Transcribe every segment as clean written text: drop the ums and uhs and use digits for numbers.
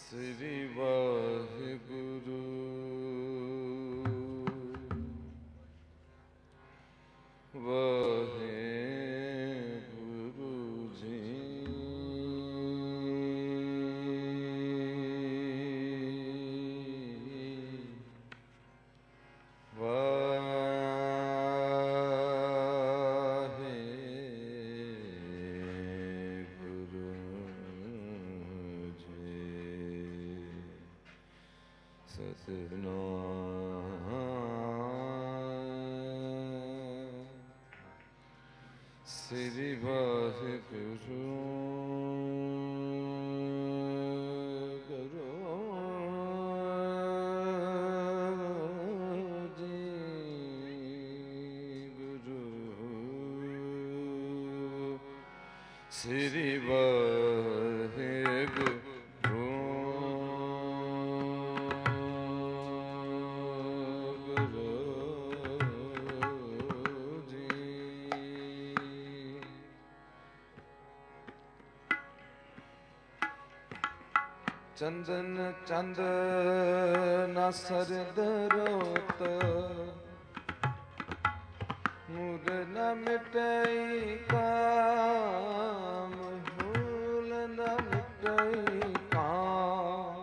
ਸ੍ਰੀ ਵਾਹਿਗੁਰੂ ਵਾਹਿਗੁਰੂ ਜੀ। ਸ੍ਰੀ ਵਾਹਿਗੁਰੂ ਸ੍ਰੀ ਵਾਹਿਗੁਰੂ ਚੰਦਨ ਚੰਦ ਨਾ ਸਰਦ ਰੋਤ ਮੁਰ ਨ ਮਿਟਈ ਕਾਮ ਭੂਲ ਨ ਮਿਟਈ ਕਾਮ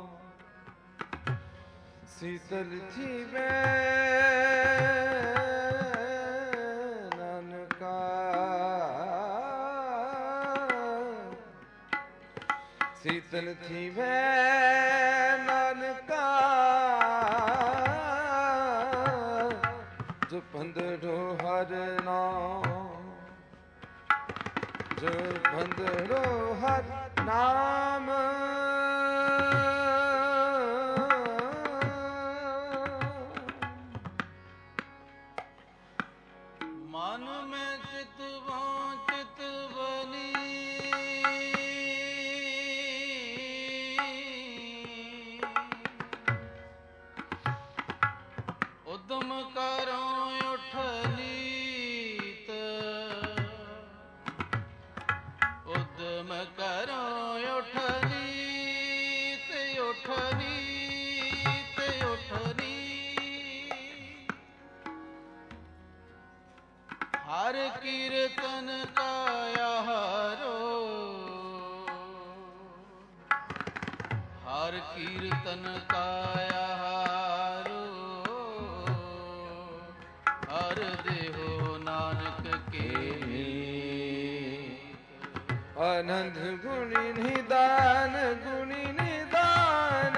ਸੀਤਲ ਜੀਵੇ ਨਾਨਕਾ ਸੀਤਲ ਜੀਵੇ ਨਾਨਕਾ ਜਪੰਦੜੋ ਹਰ ਨਾਮ ਜਪੰਦੜੋ ਹਰ ਨਾਮ ਮਨ ਮੈਂ ਚਿਤਵਾਂ ਚਿਤਵਨੀ ਉਦਮ ਕਰੋ ਉਠ ਨੀਤ ਉਦਮ ਕਰੋ ਉਠ ਨੀਤ ਉਠ ਨੀਤ ਉਠ ਨੀਤ ਹਰ ਕੀਰਤਨ ਕਾਇਆ ਹਰੋ ਹਰ ਕੀਰਤਨ ਕਾਇਆ ਹਰ ਦੇਹੋ ਨਾਨਕ ਕੇ ਆਨੰਦ ਗੁਣੀ ਨਿਦਾਨ ਗੁਣੀ ਨਿਦਾਨ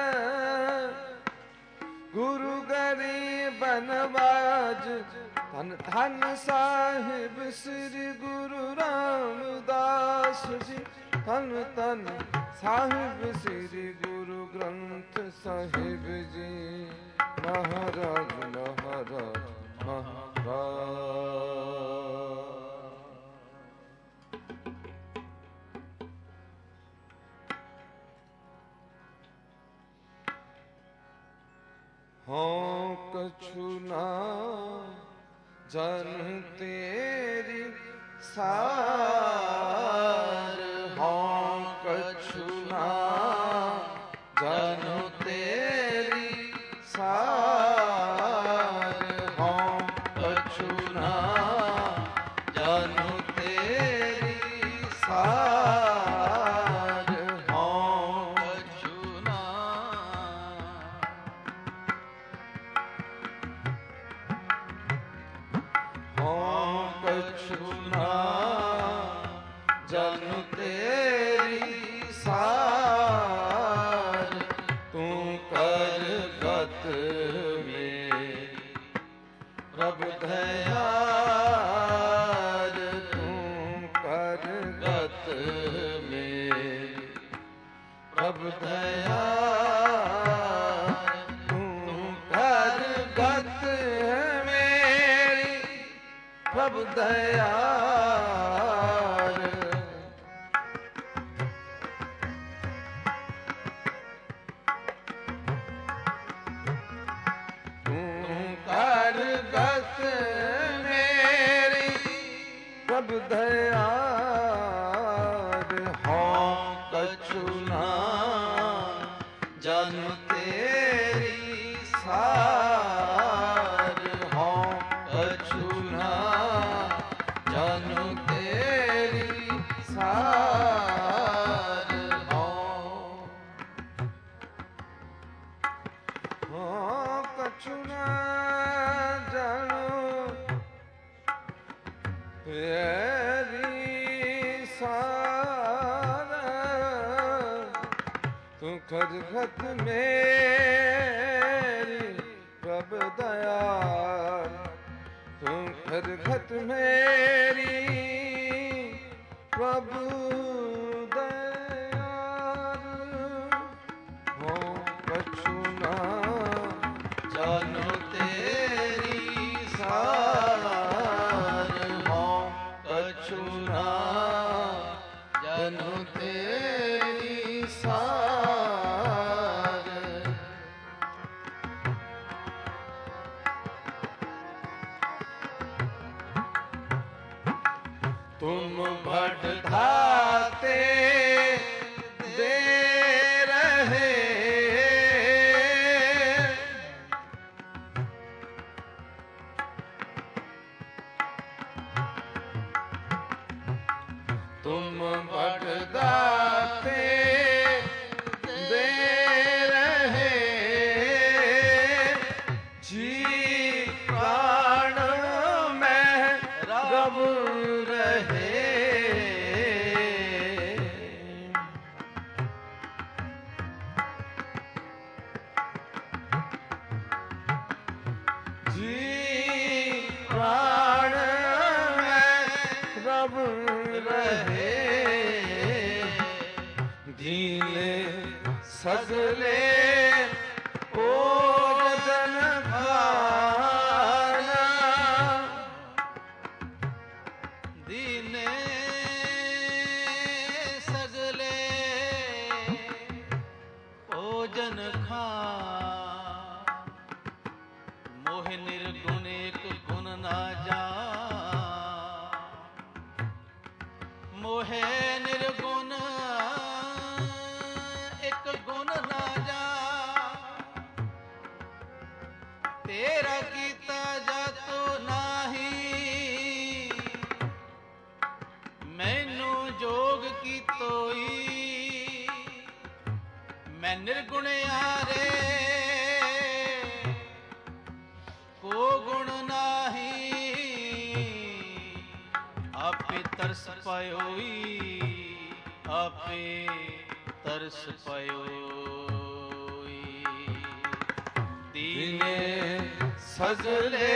ਗੁਰੂ ਗਰੀਬ ਨਵਾਜ ਧੰਨ ਧੰਨ ਸਾਹਿਬ ਸ੍ਰੀ ਗੁਰੂ ਰਾਮਦਾਸ ਜੀ ਧੰਨ ਧੰਨ ਸਾਹਿਬ ਸ੍ਰੀ ਗੁਰੂ ਗ੍ਰੰਥ ਸਾਹਿਬ ਜੀ ਮਹਾਰਾਜ ਮਹਾਰਾਜ ਹਾਂ ਕਛੂ ਨਾ ਜਨ ਤੇਰੀ ਸਾਰ ਹਾਂ ਕਛੂ ਨਾ ਜਨ ਤੇਰੀ ਸਾਰ ਹਾਂ ਕਛੂ ਨਾ ਜਨ ਤੇਰੀ ਸਾਰ ਹਾਂ ਕਛੂ ਨਾ ਕਛੂ ਨਾ ਜਨ ਤੇਰੀ ਸਾਰ ਤੂੰ ਕਰ ਗਤ ਮੇਂ ਪ੍ਰਭ ਦਇਆਰ ਤੂੰ ਕਰ ਗਤ ਮੇਂ ਪ੍ਰਭ ਦਇਆਰ ਤੂੰ ਕਰ ਗਤ ਮੇਰੀ ਪ੍ਰਭ ਦਇਆਰ ਤੂੰ ਕਰ ਗਤ ਮੇਰੀ ਪ੍ਰਭ ਦਇਆਰ ਹਾਂ ਕਛੂ ਨਾ ਸਾਰ ਹੋ ਕਛੁ ਨਾ ਜਾਣੋ ਤੇਰੀ ਸਾਰ ਤੂੰ ਖਦ ਖਤ ਮੇਰੀ ਪ੍ਰਭ ਦਇਆਲ ਤੂੰ ਖਦ ਖਤ ਮੇਰੀ ਪ੍ਰਭ ਦਇਆਲ ਹੋ ਕਛੁ ਨਾ ਜਾਣੋ ਤੇਰੀ ਸਾਰ ਹੋ ਕਛੁ ਨਾ ਜਾਣੋ ਤੇਰੀ ਸਾਰ ਤੁਮ ਭਟ ਧਾਤੇ ਦੇ ਰਹੇ ਤੁਮ ਭਟ ਧਾਤੇ ਦੇ ਰਹੇ ਜੀ ਪ੍ਰਾਣ ਮੈਂ ਰਬ ਰਹੇ ਜੀ ਪ੍ਰਾਣ ਮੈਂ ਰਬ ਰਹੇ ਦੀਨੇ ਸਗਲੇ ਭੋਜਨ ਖਾਣਾ ਦੀਨੇ ਸਗਲੇ ਭੋਜਨ ਖਾਣ ਮੋਹ ਨਿਰਗੁਣ ਏਕ ਗੁਣ ਨਾ ਜਾਣ ਮੋਹੇ ਨਿਰਗੁਣ ਇੱਕ ਗੁਣ ਨਾ ਜਾਣ ਤੇਰਾ ਕੀਤਾ ਜਾਤੋ ਨਾਹੀ ਮੈਨੂੰ ਜੋਗ ਕੀ ਤੋਈ ਮੈਂ ਨਿਰਗੁਣਿਆਰੇ ਕੋ ਗੁਣ ਨਾਹੀ ਆਪੇ ਤਰਸ ਪਾਇਓਈ ਆਪੇ ਤਰਸ ਪਾਇਓਈ ਦੀਨੇ ਸਗਲੇ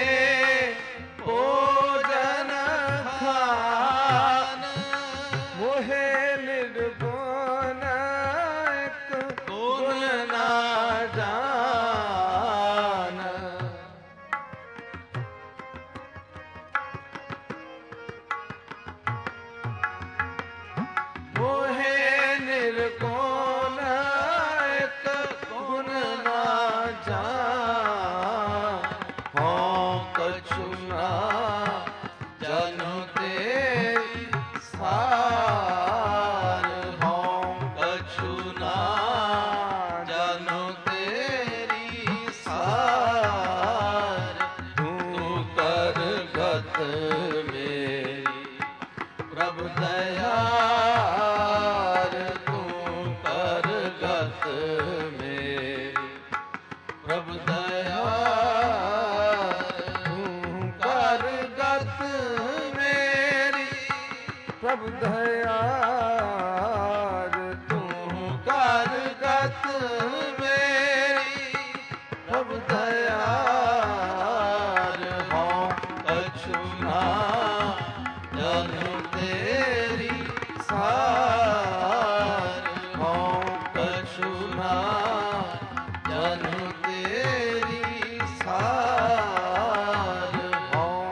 ਭੋਜਨ ਖਾਨ ਮੋਹੇ ਨਿਰਗੁਣ ਇੱਕ ਗੁਣ ਨਾ ਜਾਣ ਮੋਹੇ ਨਿਰਗੁਣ ਇੱਕ ਗੁਣ ਨਾ ਜਾਣ ਹੋਂ ਕਛੁ ਨਾ ਜਾਣੋ ਤੇਰੀ ਸਾਰ ਹੋਂ ਕਛੁ ਨਾ ਜਾਣੋ ਤੇਰੀ ਸਾਰ ਤੂੰ ਕਰ ਗਤ ਮੇਰੀ ਪ੍ਰਭ ਦਇਆਲ ਤੂੰ ਕਰ ਗਤ ਮੇਰੀ ਪ੍ਰਭ ਦਇਆਲ ਤੂੰ ਕਰ ਗਤ ਮੇਰੀ ਪ੍ਰਭ ਦਇਆਲ ਤੂੰ ਕਰ ਗਤ ਮੇਰੀ ਪ੍ਰਭ ਦਇਆਲ ਹੋਂ ਕਛੁ ਨਾ ਜਾਣੋ ਤੇਰੀ ਸਾਰ ਹੋਂ ਕਛੁ ਨਾ ਜਾਣੋ ਤੇਰੀ ਸਾਰ ਹੋਂ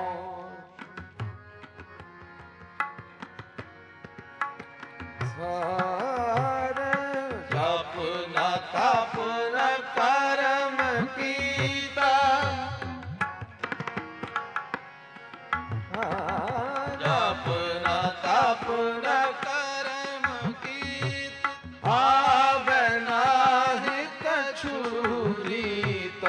ਸਾਰ ਜਪ ਨਾ ਤਪ ਨਾ ਕਰਮ ਕੀਤਾ ਜਪ ਨਾ ਤਪ ਨਾ ਕਰਮ ਕੀਤ ਆਵੈ ਨਾਹਿ ਕਛੂ ਰੀਤ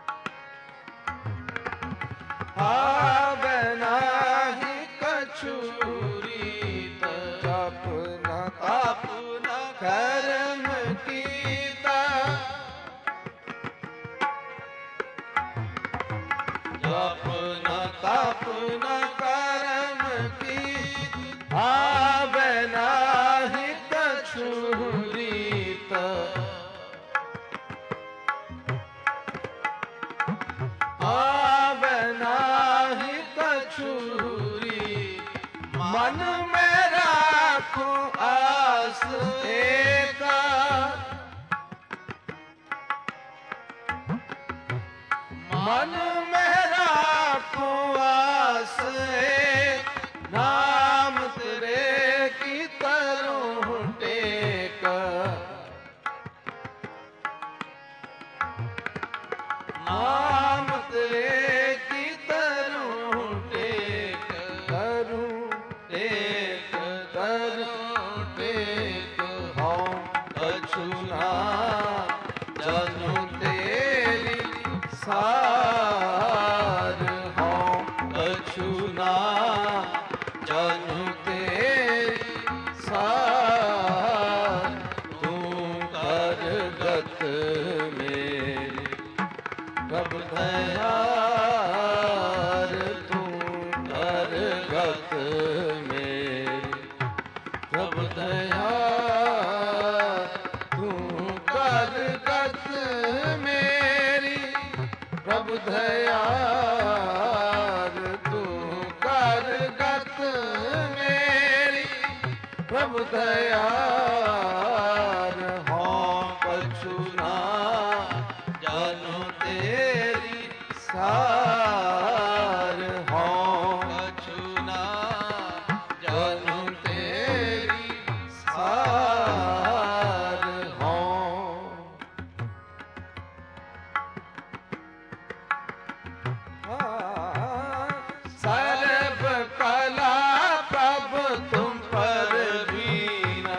ਆਵੈ ਨਾਹਿ ਕਛੂ ਰੀਤ ਜਪ ਨਾ ਤਪ ਨ ਕਰਮ ਕੀਤਾ ਜਪ ਨ ਤਪ ਨ ਕਰਮ ਕੀਤ ਆਵੈ ਨਾਹੀ ਕਛੂ ਰੀਤ ਆਵੈ ਨਾਹੀ ਕਛੂ ਰੀਤ ਮਨ ਮੈਂ ਰਾਖੋ ਆਸ ਏਕਾ ਮਨ ਮੈਂ ਰਾਖੋ ਆਸ ਏਕ ਨਾਮ ਤੇਰੇ ਕੀ ਕਰੂੰ ਟੇਕ ਨਾਮ ਤੇਰੇ ਕੀ ਕਰੂੰ ਟੇਕ ਕਰੂੰ ਟੇਕ ਕਰੂੰ ਟੇਕ ਹਉ ਕਛੂ ਨਾ ਜਨੁ ਤੇਰੀ ਸਾਰ ਹਉ ਕਛੂ ਨਾ ਜਨੁ ਤੇਰੀ ਸਾਰ ਤੂੰ ਕਰ ਗਤ ਮੇਰੀ ਪ੍ਰਭ ਦਇਆਰ ਤੂੰ ਕਰ ਗਤ ਮੇਰੀ ਪ੍ਰਭ ਦਇਆਰ ਤੂੰ ਕਰ ਗਤ ਮੇਰੀ ਪ੍ਰਭ ਦਇਆਰ ਤੂੰ ਕਰ ਗਤ ਮੇਰੀ ਪ੍ਰਭ ਦਇਆਰ ਹਉ ਕਛੂ ਨਾ ਜਨੁ ਤੇਰੀ ਸਾਰ ਹਉ ਕਛੂ ਨਾ ਜਨੁ ਤੇਰੀ ਸਾਰ ਹਉ ਸਰਬ ਕਲਾ ਪ੍ਰਭ ਤੁਮ ਪਰਵੀਨ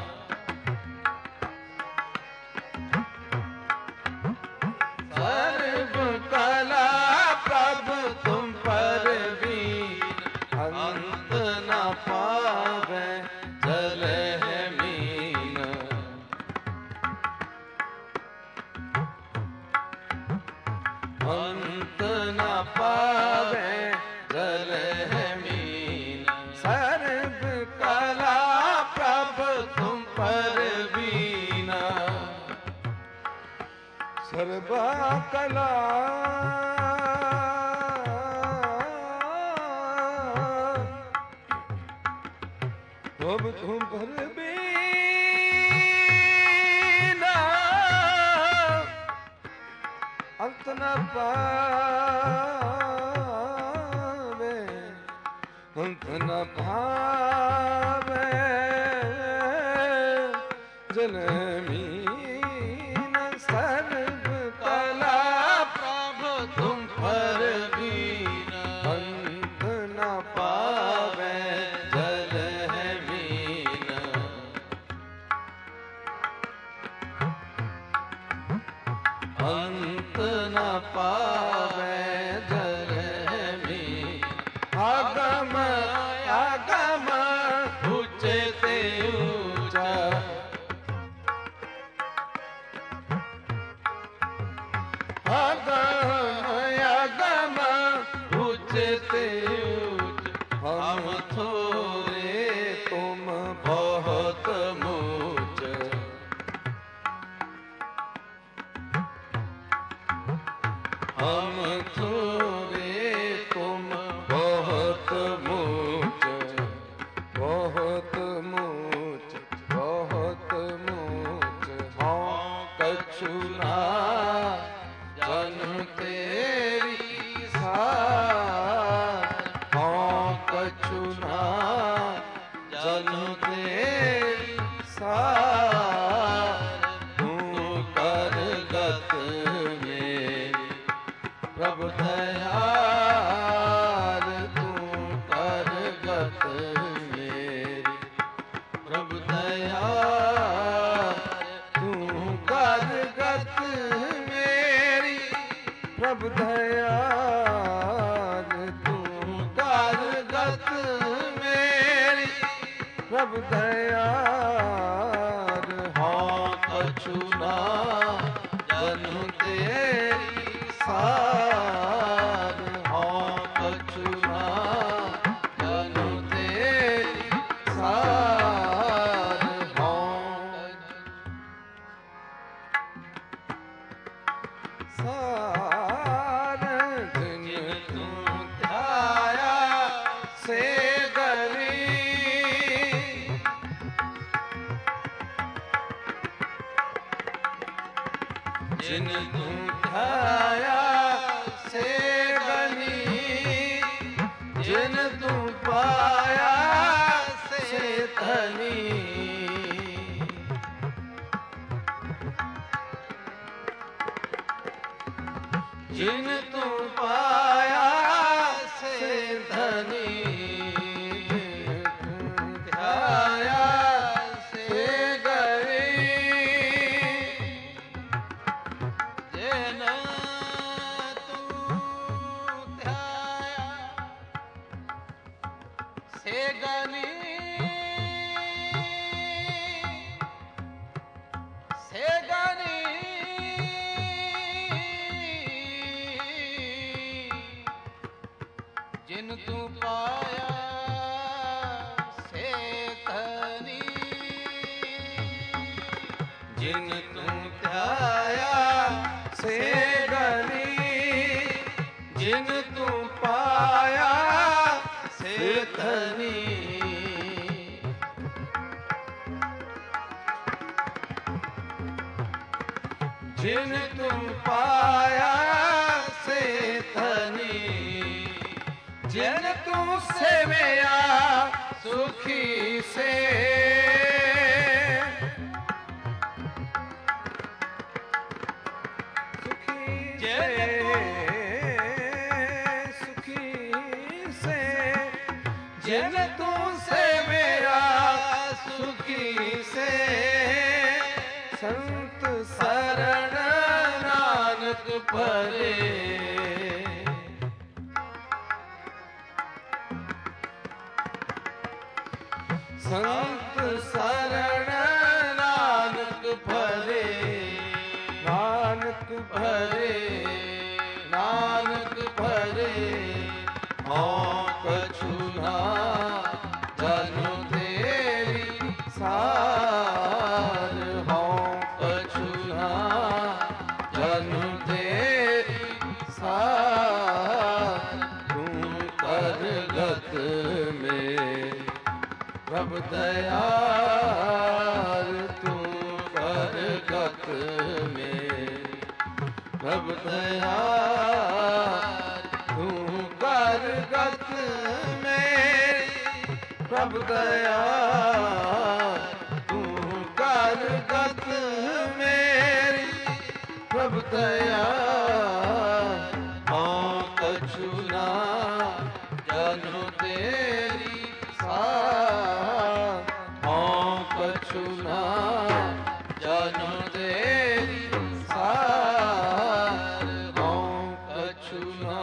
ਸਰਬ ਕਲਾ ਪ੍ਰਭ ਤੁਮ ਪਰਵੀਨ ਅੰਤ ਨ ਪਾਵੈ ਜਲਹਿ ਮੀਨ ਅੰਤ ਨ ਪਾਵੈ ਜਲਹਿ ਮੀਨ ਸਰਬ ਕਲਾ ਪ੍ਰਭ ਤੁਮ ਪਰਵੀਨ ਸਰਬਾ ਕਲਾ ਪ੍ਰਭ ਤੁਮ ਪਰਵੀਨ ਅੰਤ ਨ ਪਾਵੇ ਅੰਤ ਨ ਪਾਵੇ ਜਨਮੀਨ ਸਰਬ ਕਲਾ ਪ੍ਰਭ ਤੁਮ ਪਰਵੀਨ ਅੰਤ ਨ ਪਾਵੇ ਜਲਹਿ ਮੀਨ ਅੰਤ ਨ ਪਾਵੇ ਜਲਹਿ ਆਗਮ ਆਗਮ ਉੱਚੇ ਤੇ ਉੱਚਾ ਆਗਮ ਆਗਮ ਉੱਚੇ ਤੇ ਉੱਚ ਹਮ ਥੋਰੇ ਤੁਮ ਬਹੁਤ ਮੂਚ ਹਮ ਥੋਰੇ ਤੁਮ ਬਹੁਤ ਮੂਚ ਬਹੁਤ ਮੂਚ ਬਹੁਤ ਮੂਚ ਹਉ ਕਛੂ ਨਾ ਜਨੁ ਤੇਰੀ ਸਾਰ ਹਉ ਕਛੂ ਨਾ ਜਨੁ ਤੇਰੀ ਸਾਰ ਤੂੰ ਕਰ ਗਤ ਮੇਰੀ ਪ੍ਰਭ ਦਇਆਰ ਤੂੰ ਕਰ ਗਤ ਮੇਰੀ ਪ੍ਰਭ ਦਇਆਰ ਤੂੰ ਕਰ ਗਤ ਮੇਰੀ ਪ੍ਰਭ ਦਇਆਰ ਤੂੰ ਕਰ ਗਤ ਮੇਰੀ ਪ੍ਰਭ ਦਇਆਰ ਹਉ ਕਛੂ ਨਾ ਜਨੁ ਤੇਰੀ ਸਾਰ ਹਉ ਕਛੂ ਨਾ ਜਨੁ ਤੇਰੀ ਸਾਰ ਹਉ ਸਾਰ ਜਿਨ ਤੂੰ ਧਿਆਇਆ ਸੇ ਗਰੀ ਜਿਨ ਤੂੰ ਧਿਆਇਆ ਸੇ ਗਨੀ ਜਿਨ ਤੂੰ ਪਾਇਆ ਸੇ ਧਨੀ ਜਿਨ ਤੂੰ ਪਾਇਆ ਸੇ ਧਨੀ ਧਿਆਇਆ ਸੇ ਗਰੀ ਜਿਨ ਤੂੰ ਧਿਆਇਆ ਸੇ ਗਨੀ ਸੇ ਗਨੀ ਜਿਨ ਤੂੰ ਪਾਇਆ ਸੇ ਧਨੀ ਜਿਨ ਤੂੰ ਧਿਆਇਆ ਸੇ ਗਨੀ ਜਿਨ ਤੂੰ ਪਾਇਆ ਸੇ ਧਨੀ ਜਿਨ ਤੂੰ ਪਾਇਆ ਸੇ ਧਨੀ ਜਿਨ ਤੂੰ ਸੇਵਿਆ ਸੁਖੀ ਸੇ ਸੁਖੀ ਸੁਖੀ ਸੇ ਜਿਨ ਤੂੰ ਸੇਵਿਆ ਸੁਖੀ ਸੇ ਸੰਤ ਸਰਣ ਨਾਨਕ ਭਰੇ ਸੰਤ ਸਰਣ ਨਾਨਕ ਭਰੇ ਨਾਨਕ ਭਰੇ ਨਾਨਕ ਭਰੇ ਹਉ ਕਛੂ ਨਾ ਜਨੁ ਤੇਰੀ ਸਾਰ ਹਉ ਕਛੂ ਨਾ ਜਨੁ ਤੇਰੀ ਸਾਰ ਤੂੰ ਕਰਗਤ ਮੇ ਪ੍ਰਭ ਦਇਆਰ ਤੂੰ ਕਰਗਤ ਮੇ ਪ੍ਰਭ ਦਇਆਰ ਤੂੰ ਕਰਗਤ ਮੇਰੀ ਪ੍ਰਭ ਦਇਆਰ ਤੂੰ ਕਰਗਤ ਮੇਰੀ ਪ੍ਰਭ ਦਇਆਰ ਹਉ ਕਛੂ ਨਾ ਜਨੁ ਤੇਰੀ ਸਾਰ ਹਉ ਕਛੂ ਨਾ ਜਨੁ ਤੇਰੀ ਸਾਰ ਹਉ ਕਛੂ ਨਾ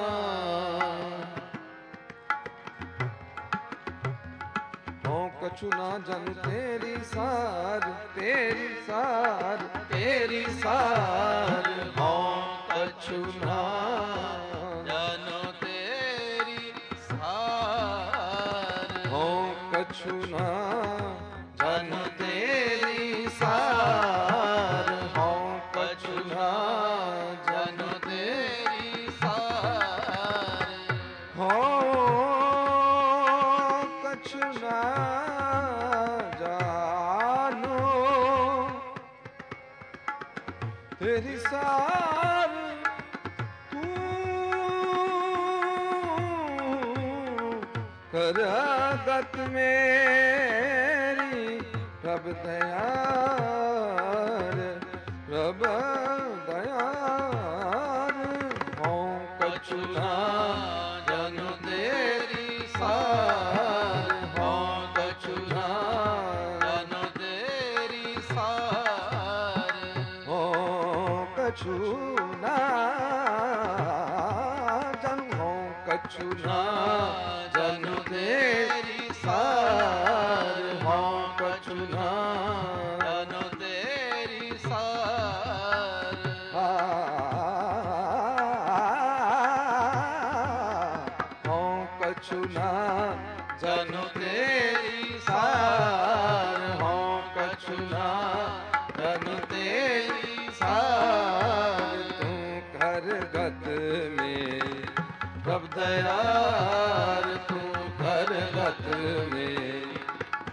ਹਉ ਕਛੂ ਨਾ ਜਨ ਤੇਰੀ ਸਾਰ ਤੇਰੀ ਸਾਰ ਤੇਰੀ ਸਾਰ ਹਉ ਕਛੂ ਨਾ ਜਨੁ ਤੇਰੀ ਸਾਰ ਹਉ ਕਛੂ ਨਾ ਜਨ ਤੇਰੀ ਸਾਰ ਹਉ ਕਛੂ ਨਾ ਜਨ ਜਨੁ ਤੇਰੀ ਸਾਰ ਹਉ ਕਛੂ ਨਾ ਜਾਨੋ ਤੇਰੀ ਸਾਰ ਕਰਗਤ ਮੇਰੀ ਪ੍ਰਭ ਦਇਆਰ ਪ੍ਰਭ ਦਇਆਰ ਹਉ ਕਛੂ ਨਾ ਜਨੁ ਤੇਰੀ ਸਾਰ ਹਉ ਕਛੂ ਨਾ ਜਨੁ ਤੇਰੀ ਸਾਰ ਹਉ ਕਛੂ ਨਾ ਜਨ ਹਉ ਕਛੂ ਨਾ ਜਨੁ ਤੇਰੀ ਸਾਰ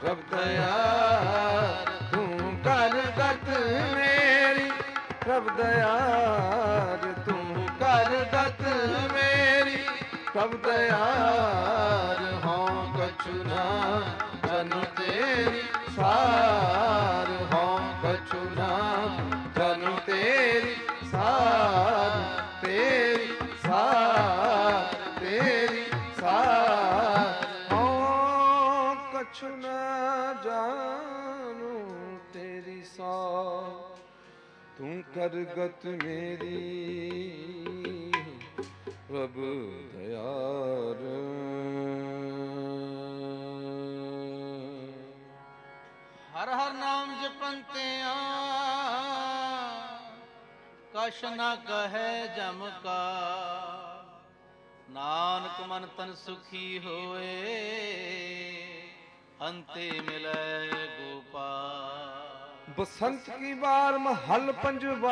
ਪ੍ਰਭ ਦਇਆਲ ਤੂੰ ਕਰ ਗਤ ਮੇਰੀ ਪ੍ਰਭ ਦਇਆਲ ਤੂੰ ਕਰ ਗਤ ਮੇਰੀ ਪ੍ਰਭ ਦਇਆਲ ਹਉ ਕਛੁ ਨਾ ਜਨ ਤੇਰੀ ਸਾਰ ਹਉ ਕਛੁ ਨਾ ਜਨ ਤੇਰੀ ਸਾਰ ਤੇਰੀ ਸਾਰ ਤੇਰੀ ਸਾਰ ਹਉ ਕਛੁ ਨਾ ਜਾਨੂ ਤੇਰੀ ਸਾਰ ਤੂੰ ਕਰਗਤ ਮੇਰੀ ਪ੍ਰਭ ਦਇਆਲ ਹਰ ਹਰ ਨਾਮ ਜਪੰਤਿਆਂ ਕਛ ਨ ਕਹੈ ਜਮ ਕਾ ਨਾਨਕ ਮਨ ਤਨ ਸੁਖੀ ਹੋਏ ਅੰਤੇ ਮਿਲੈ ਗੋਪਾਲ। ਬਸੰਤ ਕੀ ਵਾਰ ਮਹੱਲ ਪੰਜਵਾ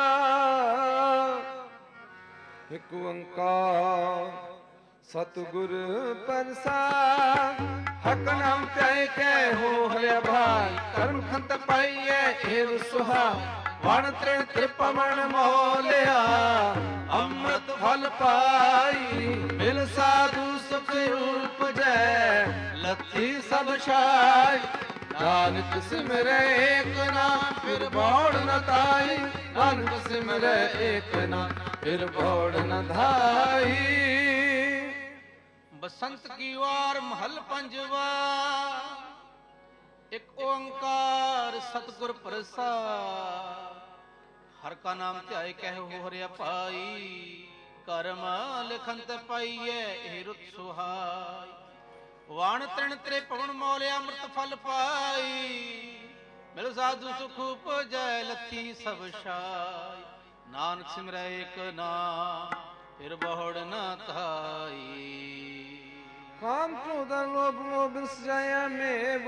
ਇਕ ਓੰਕਾਰ ਸਤਿਗੁਰ ਪ੍ਰਸਾਦ ਹਕ ਨਾਮ ਧਿਆਏ ਕੈ ਹੋ ਹਰਿ ਭਾਈ ਕਰਮ ਖੰਤ ਪਾਈਐ ਏਵ ਸੁਹਾ ਵਣ ਤ੍ਰਿਣ ਤ੍ਰਿਪਵਨ ਮੋਲਿਆ ਅੰਮ੍ਰਿਤ ਫਲ ਪਾਈ ਮਿਲ ਸਾਧੂ ਸੁਖ ਉਪਜੈ ਲੱਥੀ ਸਭ ਛਾਈ ਨਾਨਕ ਸਿਮਰੈ ਏਕ ਨਾਮ ਫਿਰ ਬੋੜ ਨ ਤਾਈ ਨਾਨਕ ਸਿਮਰੈ ਏਕ ਨਾਮ ਫਿਰ ਬੋੜ ਨ ਧਾਈ। ਬਸੰਤ ਕੀ ਵਾਰ ਮਹੱਲ ਪੰਜਵਾ ਇੱਕ ਓੰਕਾਰ ਸਤਿਗੁਰ ਪ੍ਰਸਾਦ ਹਰ ਕਾ ਨਾਮ ਧਿਆਏ ਕਹਿ ਹੋ ਹਰਿਆ ਭਾਈ ਕਰਮ ਲਿਖੰਤ ਪਾਈਐ ਇਹ ਰੁਤ ਸੁਹਾਈ ਵਣ ਤ੍ਰਿਣ ਤ੍ਰੇ ਪਵਨ ਮੋਲਿਆ ਅੰਮ੍ਰਿਤ ਫਲ ਪਾਈ ਮਿਲ ਸਾਧੂ ਸੁਖ ਉਪਜੈ ਲੱਥੀ ਸਭ ਛਾਈ ਨਾਨਕ ਸਿਮਰੈ ਏਕ ਨਾਮ ਫਿਰ ਬਹੁੜ ਨ ਧਾਈ। ਕਾਮ ਕ੍ਰੋਧ ਲੋਭ ਮੋਹ ਬਿਸਰਾਇਆ ਮੇਵ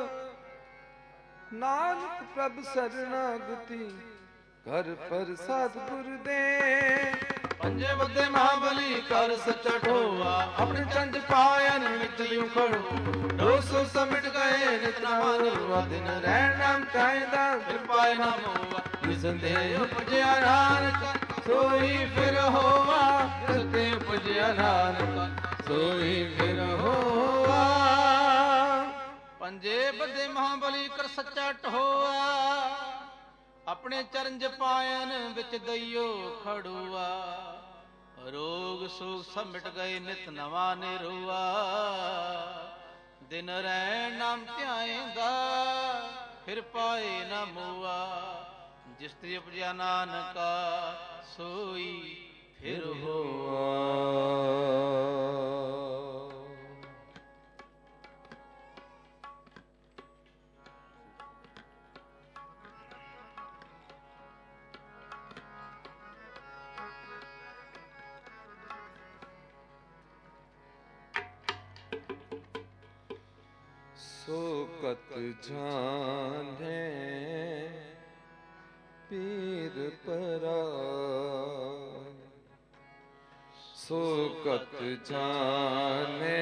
ਨਾਨਕ ਪ੍ਰਭ ਸਰਨਾਗਤੀ ਕਰ ਪ੍ਰਸਾਦ ਗੁਰ ਦੇ ਪੰਜੇ ਬੱਦੇ ਮਹਾਬਲੀ ਕਰ ਸੱਚਾ ਢੋਆ ਆਪਣੇ ਚੰਜ ਪਾਇਨ ਵਿੱਚ ਲਿਉ ਖੜੋ ਦੋਸੋ ਸਮਿਟ ਗਏ ਨਿਤ ਨਾਮ ਰੁਆ ਦਿਨ ਰਹਿਣ ਨਾਮ ਕਾਇਦਾ ਫਿਰ ਪਾਏ ਨਾ ਮੋਆ ਨਿਸੰਦੇ ਉਪਜਿਆ ਨਾਨਕ ਸੋਈ ਫਿਰ ਹੋਵਾ ਨਿਸੰਦੇ ਉਪਜਿਆ ਨਾਨਕ ਸੋਈ ਫਿਰ ਹੋਵਾ। ਪੰਜੇ ਬੱਦੇ ਮਹਾਬਲੀ ਕਰ ਸੱਚਾ ਢੋਆ ਆਪਣੇ ਚਰਨ ਜਪਾਇਨ ਵਿੱਚ ਦਈਓ ਖੜੂਆ ਰੋਗ ਸੋਗ ਸਭ ਮਿਟ ਗਏ ਨਿਤ ਨਵਾਂ ਨਿਰੂਆ ਦਿਨ ਰਹਿਣ ਨਾਮ ਧਿਆਏਂਦਾ ਫਿਰ ਪਾਏ ਨਾ ਮੂਆ ਜਿਸ ਤੇ ਉਪਜਿਆ ਨਾਨਕਾ ਸੋਈ ਫਿਰ ਹੋਆ। ਸੋ ਕਤ ਜਾਣੈ ਪੀਰ ਪਰਾ ਸੋ ਕਤ ਜਾਣੈ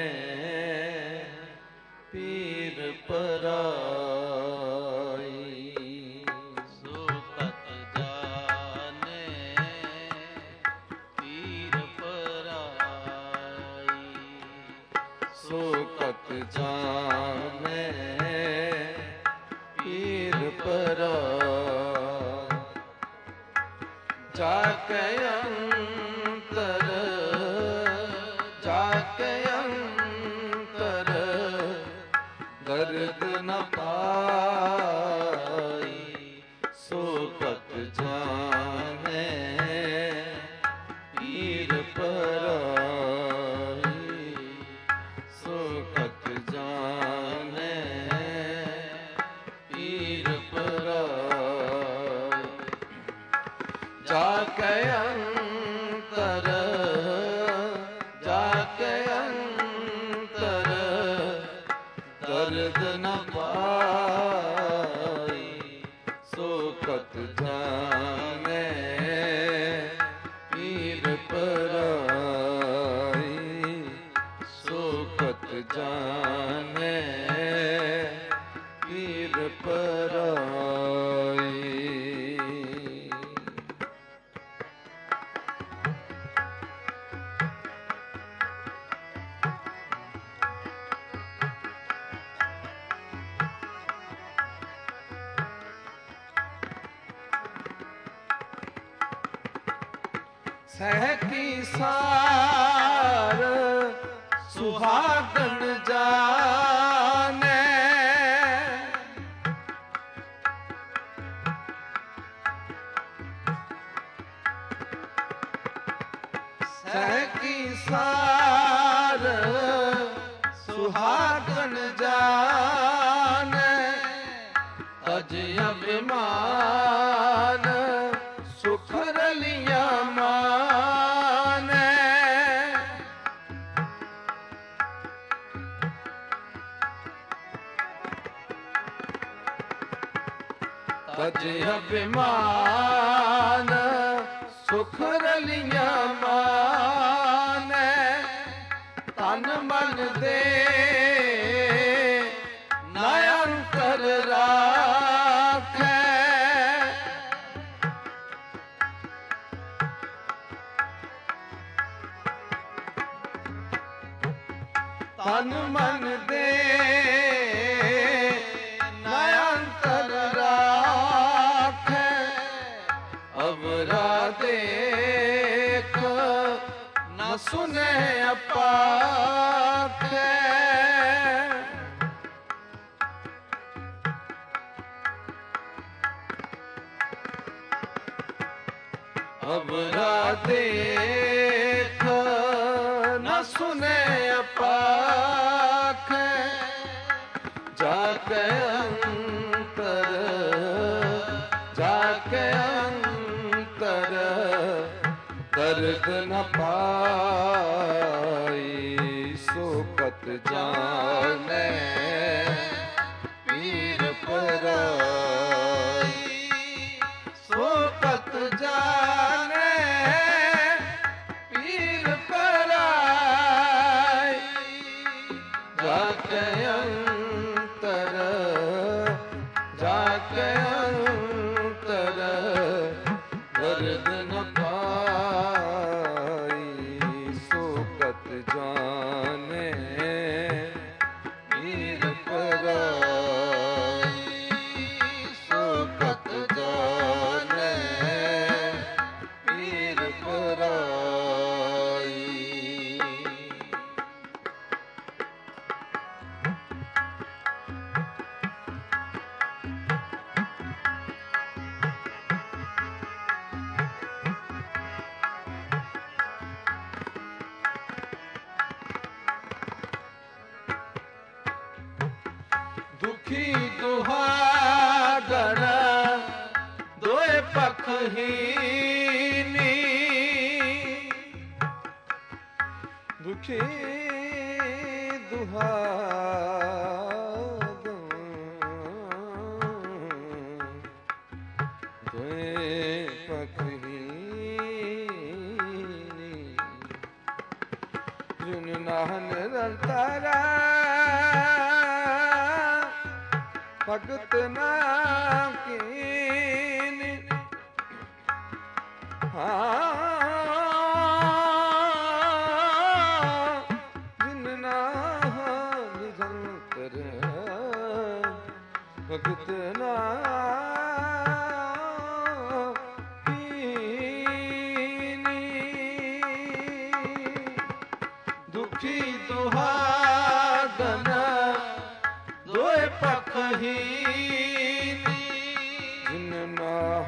ਪੀਰ ਪਰਾਈ ਸੋ ਕਤ ਜਾਣੈ ਪੀਰ ਪਰਾਈ ਸੋ ਕਤ ਜਾਣੈ ਪੀਰ ਪਰਾਈ ਜਾ ਕੇ ਅੰਤਰ ਜਾ ਕੇ ਅੰਤਰ ਦਰਦ ਨ ਪਾਈ ਸੋ ਕਤ ਜਾਣੈ ਪੀਰ ਪਰਾਈ ਸੋ ਕਤ ਜਾਣੈ ਪੀਰ ਪਰਾਈ ਜਾ ਕੇ ਅੰਤਰ ਜਾ ਕੇ ਅੰਤਰ ਦਰਦ ਨ ਪਾਈ ਸੋ ਕਤ ਜਾਣੈ ਪੀਰ ਪਰਾਈ ਸੋ ਕਤ ਜਾਣੈ ਸਹਿ ਕੀ ਸਾਰ ਸੁਹਾਗਣ ਜਾਣੈ। ਸਹਿ ਕੀ ਸਾਰ ਸੁਹਾਗਣ ਜਾਣੈ। ਤਜ ਅਭਿਮਾਨ ਸੁਖ ਰਲਿਆ ਮਾਨੈ। ਤਜ ਅਭਿਮਾਨ ਸੁਖ ਰਲਿਆ ਮਾਨੈ। ਤਨ ਮਨ ਦੇ ਨਾ ਅੰਤਰ ਰਾਖੈ। ਤਨ ਮਨ ਦੇ ਨਾ ਅੰਤਰ ਰਾਖੈ। ਅਵਰਾ ਦੇਖ ਨਾ ਸੁਨੈ ਅਪਾਖੈ। ਅਵਰਾ ਦੇਖ ਨਾ ਸੁਨੈ ਅਪਾਖੈ। ਜਾ ਕੇ ਅੰਤਰ ਜਾ ਕੇ ਅੰਤਰ ਦਰਦ ਨ ਪਾਈ। ਸੋ ਕਤ ਜਾਣੈ ਪੀਰ ਪਰਾਈ। ਸੋ ਕਤ ਜਾਣੈ ਪੀਰ ਪਰਾਈ। ਜਾ ਕੇ ਅੰਤਰ ਜਾ ਕੇ ਅੰਤਰ ਦਰਦ ਨ ਪਾਈ। ਸੋ ਕਤ ਜਾਣੈ ਪੀਰ ਪਰਾਈ। ਸੋ ਕਤ ਜਾਣੈ ਪੀਰ ਪਰਾਈ। ਦੁਖੀ ਦੁਹਾਗਣ ਦੋਏ ਪਖ ਹੀਨੀ। ਦੁਖੀ ਦੁਹਾਗਣ ਦੋਏ ਪਖ ਹੀਨੀ। ਜਿਨ ਨਾਹਨ ਨਿਰੰਤਰ ਭਗਤ ਨਾ ਕੀਨੀ। ਜਿਨ ਨਾਹ ਨਿਰੰਤਰ ਭਗਤ ਨਾ ਕੀਨੀ। ਦੁਖੀ ਦੁਹਾਗਣ ਦੋਏ ਪਖ ਹੀਨੀ। ਜਿਨ ਨਾਹ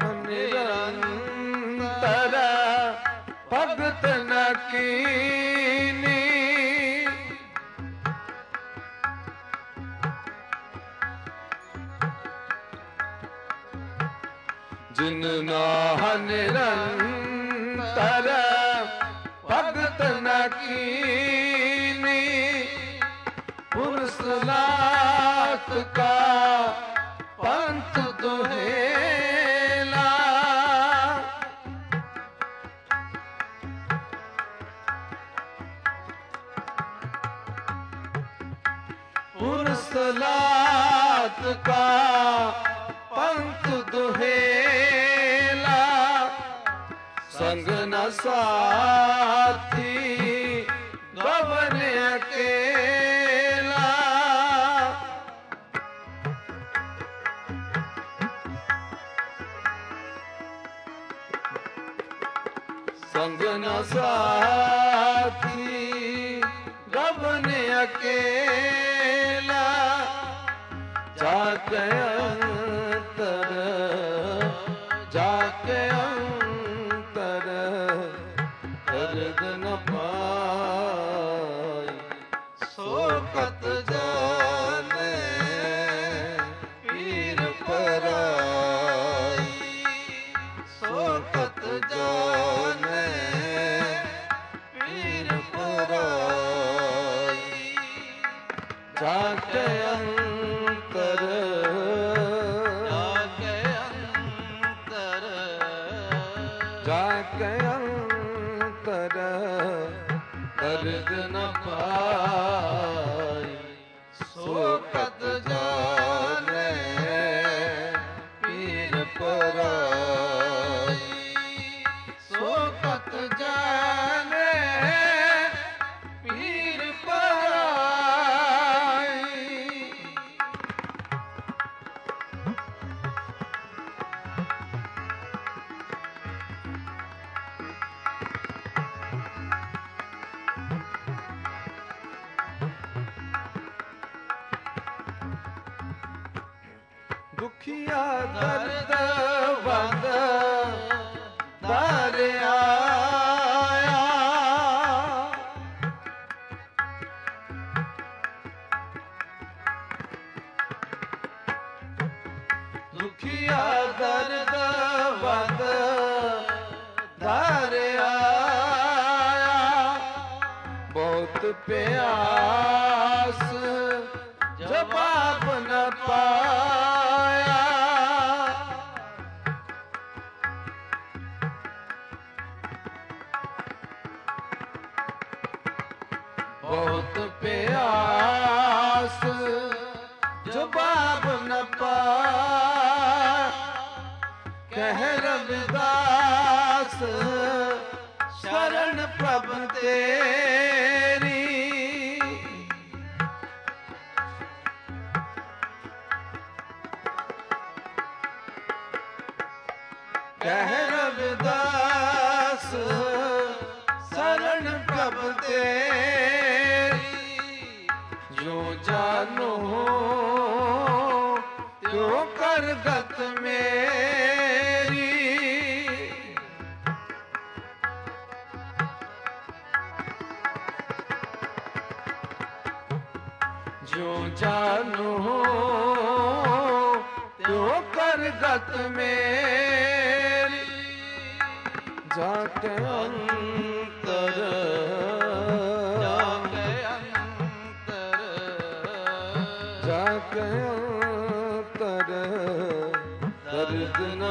ਨਿਰੰਤਰ ਭਗਤ ਨ ਕੀਨੀ। ਜਿਨ ਨਾਹ ਨਿਰੰਤਰ ਭਗਤ ਨ ਕੀਨੀ। ਪੁਰਸ ਲਾਤ ਕਾ ਪੰਥ ਦੁਹੇਲਾ। ਪੁਰਸ ਲਾਤ ਕਾ ਪੰਥ ਦੁਹੇਲਾ। ਸੰਗ ਨ ਸਾਥੀ ਗਵਨ ਅਕੇਲਾ। ਸੰਗ ਨ ਸਾਥੀ ਗਬਨ ਅਕੇਲਾ ਜਾ ਕੇ ਅੰਤਰ ਜਾ ਕੇ ਅੰਤਰ ਦਰਦ ਨ ਪਾਈ ਸੋ ਕਤ ਜਾਣੇ ਪੀਰ ਪਰਾਈ ਸੋ ਕਤ ਜਾਣੇ ਪੀਰ ਪਰਾਈ ਜਾ ਕੇ ਅੰਤਰ ਜਾ ਕੇ ਅੰਤਰ ਦਰਦ ਨ ਪਾਈ ਸੋ ਕਤ ਜਾਣੇ ਪੀਰ ਪਰਾਈ ਸੋ ਕਤ ਜਾਣੇ ਪੀਰ ਪਰਾਈ। ਦੁਖੀਆ ਦਰਦ ਵੰਦ ਦਰ ਆਇਆ ਦੁਖੀਆ ਦਰਦ ਵੰਦ ਦਰ ਆਇਆ ਬਹੁਤ ਪਿਆਸ ਜਵਾਬ ਨ ਪਾਇਆ ਬਹੁਤ ਪਿਆਸ ਜਵਾਬ ਨ ਪਾਇਆ ਕਹਿ ਰਵਿਦਾਸ ਸ਼ਰਨ ਪ੍ਰਭ ਤੇਰੀ ਕਹਿ ਰਵਿਦਾਸ ਸ਼ਰਨ ਪ੍ਰਭ ਤੇਰੀ ਜੋ ਜਾਨੋ ਤਿਉ ਕਰ ਗਤ ਮੇਰੀ ਜੋ ਜਾਨੋ ਤਿਉ ਕਰ ਗਤ ਮੇਰੀ ਜਾ ਕੇ ਅੰਤਰ ਜਾ ਕੇ ਅੰਤਰ ਜਾ ਕੇ ਅੰਤਰ ਦਰਦ ਨ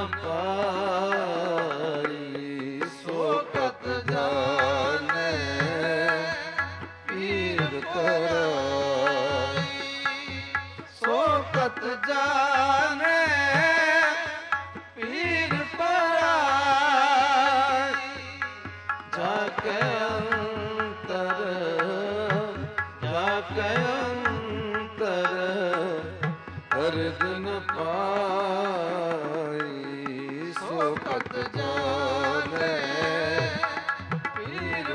ਪਾਈ ਸੋ ਕਤ ਜਾਣੇ ਪੀਰ ਪਰਾਈ ਸੋ ਕਤ ਜਾਣੇ ਪੀਰ ਪਰਾਈ ਜਾ ਕੇ ਅੰਤਰ ਜਾ ਕੇ ਅੰਤਰ ਦਰਦ ਨ ਪਾਈ ਸੋ ਕਤ ਜਾਣੇ ਪੀਰ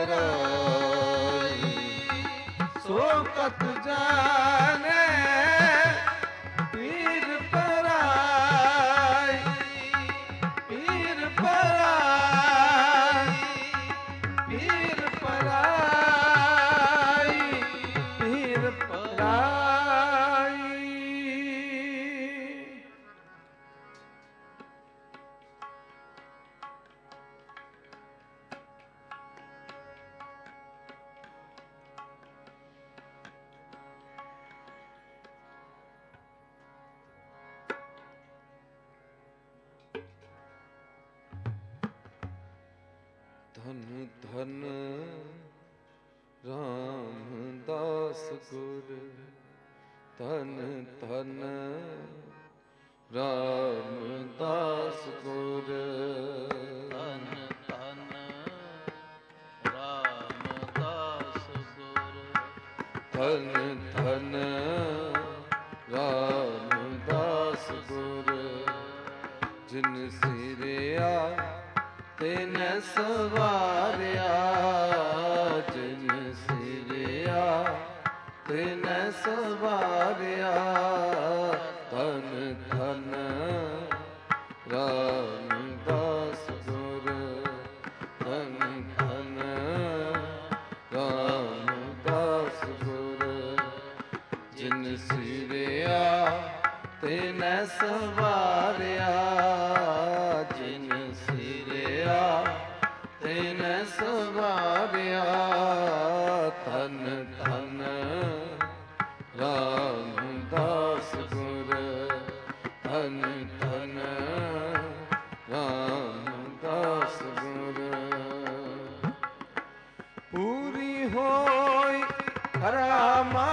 ਪਰਾਈ ਸੋ ਕਤ ਜਾਣੇ ਪੀਰ ਪਰਾਈ ਪੀਰ ਪਰਾਈ ਪੀਰ ਪਰਾਈ ਪੀਰ ਪਰਾਈ। ਧਨ ਧਨ ਰਾਮਦਾਸ ਗੁਰ ਧਨ ਧਨ ਰਾਮਦਾਸ ਗੁਰ ਧਨ ਧਨ ਰਾਮਦਾਸ ਗੁਰ ਧਨ ਧਨ ਰਾਮਦਾਸ ਗੁਰ ਜਿਨ ਸਿਰਿਆ ਤਿਨ ਸਵਾਰਿਆ ਜਿਨ ਸਿਰਿਆ ਤਿਨ ਸਵਾਰਿਆ ਧਨ ਧਨ ਰਾਮਦਾਸ ਗੁਰ ਧਨ ਧਨ ਰਾਮਦਾਸ ਗੁਰ ਜਿਨ ਸਿਰਿਆ ਤਿਨ ਸਵਾਰਿਆ ਜਿਨ ਸਿਰਿਆ ਤਿਨ ਸਵਾਰਿਆ ਧਨ ਧਨ ਰਾਮਦਾਸ ਗੁਰ ਧਨ ਧਨ ਰਾਮਦਾਸ ਗੁਰ ਪੂਰੀ ਹੋਈ ਕਰਾਮਾਤ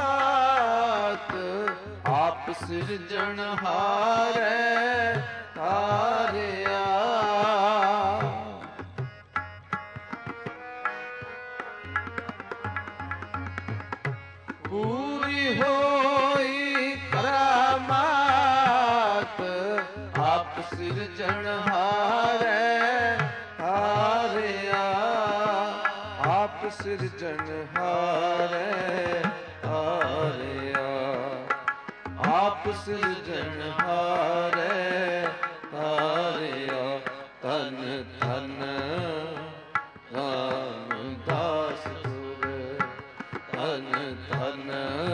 ਆਪ ਸਿਰਜਣਹਾਰੈ ਤਾਰਿਆ ਪੂਰੀ ਹੋਈ ਕਰਾਮਾਤ ਆਪ ਸਿਰਜਣਹਾਰੈ ਤਾਰਿਆ ਆਪ ਸਿਰਜਣਹਾਰੈ ਤਾਰਿਆ ਆਪ ਸਿਰਜਣਹਾਰੈ ਤਾਰਿਆ ਧਨ ਧਨ ਰਾਮਦਾਸ ਗੁਰ ਧਨ ਧਨ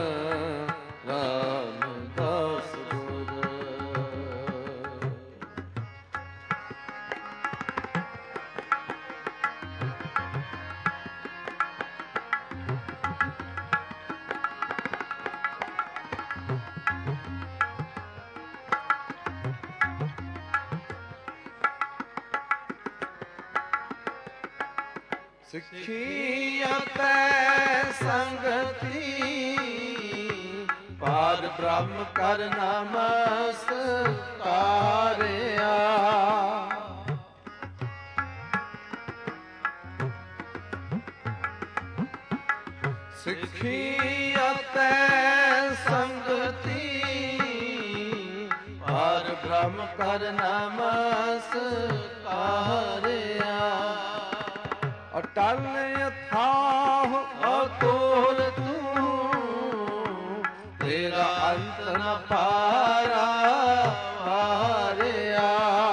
ਰਾਮਦਾਸ ਗੁਰ ਸਿੱਖੀ ਅਤੇ ਸੰਗਤੀ ਪਾਰ ਬ੍ਰਹਮ ਕਰ ਨਮਸਕਾਰਿਆ ਸਿੱਖੀ ਅਤੇ ਸੰਗਤੀ ਪਾਰ ਬ੍ਰਹਮ ਕਰ ਨਮਸਕਾਰਿਆ ਅਟਲ ਅਥਾਹ ਅਤੁਲ ਤੂੰ ਤੇਰਾ ਅੰਤ ਨ ਪਾਰਾ ਵਾਰਿਆ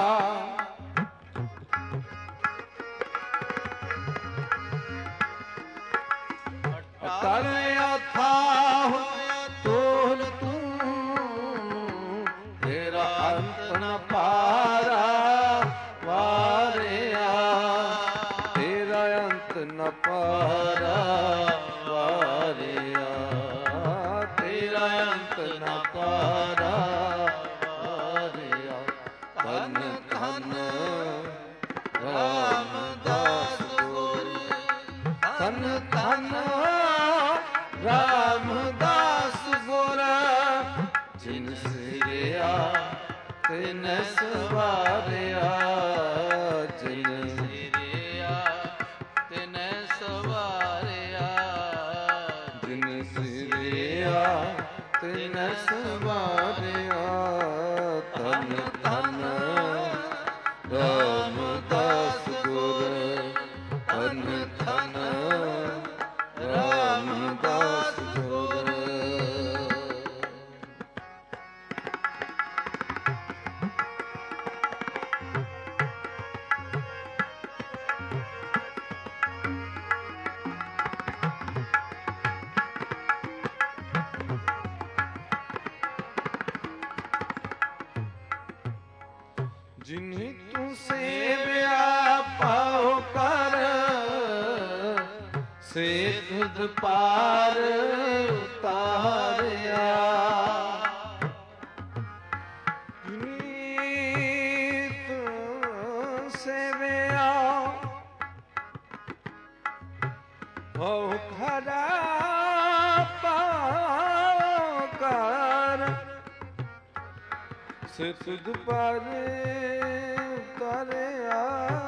ਅਟਲ ਅਥਾਹ ਅਤੁਲ ਤੂੰ ਤੇਰਾ ਅੰਤ ਨ ਪਾਰਾ ਵਾਰਿਆ ਨ ਪਾਰਾ ਵਾਰਿਆ ਤੇਰਾ ਅੰਤ ਨ ਪਾਰਾ ਵਾਰਿਆ ਧਨ ਧਨ ਰਾਮਦਾਸ ਗੁਰ ਧਨ ਧਨ ਰਾਮਦਾਸ ਗੁਰ ਜਿਨ ਸਿਰਿਆ ਤਿਨ ਸਵਾਰਿਆ ਜਿਨ ਸਿਰਿਆ ਤਿਨ ਸਵਾਰਿਆ ਜਿਨ ਸਿਰਿਆ ਤਿਨ ਸਵਾਰਿਆ ਧਨ ਧਨ ਰਾਮਦਾਸ ਗੁਰ ਧਨ ਧਨ ਰਾਮਦਾਸ ਗੁਰ ਜਿਨਿ ਤੂੰ ਸੇਵਿਆ ਪਾਉ ਕਰ ਸੇ ਤੁਧ ਪਾਰ ਉਤਾਰਿਆ ਜਿਨਿ ਤੂੰ ਸੇਵਿਆ ਪਾਉ ਖਰਾ ਪਾਉ ਕਰ ਸੇ ਤੁਧ ਪਾਰ ਉਤਾਰਿਆ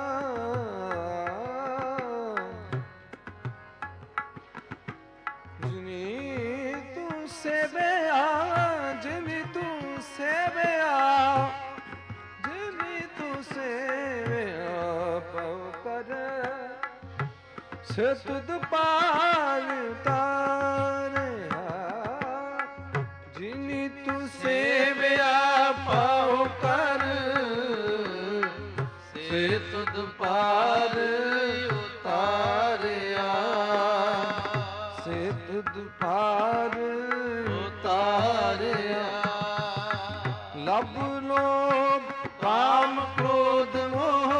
ਜਿਨੀ ਤੂੰ ਸੇਵਿਆ ਜਿਨੀ ਤੂੰ ਸੇਵਿਆ ਜਿਨੀ ਤੂੰ ਸੇਵਿਆ ਪਉ ਸੇ ਤੁਧ ਪਾਰ ਉਤਾਰਿਆ, ਜਿਨੀ ਤੂੰ ਸੇਵਿਆ ਪਾਉ ਕਰ, ਸੇ ਤੁਧ ਪਾਰ ਉਤਾਰਿਆ, ਸੇ ਤੁਧ ਪਾਰ ਉਤਾਰਿਆ। ਲਬ ਲੋਭ ਕਾਮ ਕ੍ਰੋਧ ਮੋਹ,